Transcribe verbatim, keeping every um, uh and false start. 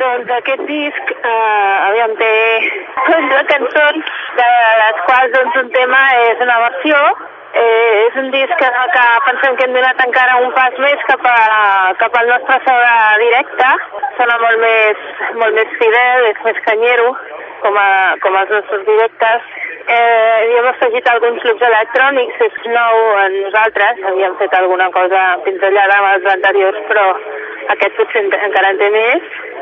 Doncs aquest disc, eh, aviam, té onze cançons, de les quals doncs, un tema és una versió. Eh, és un disc que, que pensem que hem donat encara un pas més cap, a, cap al nostre so directe. Sona molt més, molt més fidel, és més canyero, com, a, com els nostres directes. Eh, hi hem afegit alguns loops electrònics, és nou en nosaltres. Havíem fet alguna cosa pinzellada amb els anteriors, però aquest potser encara en té més.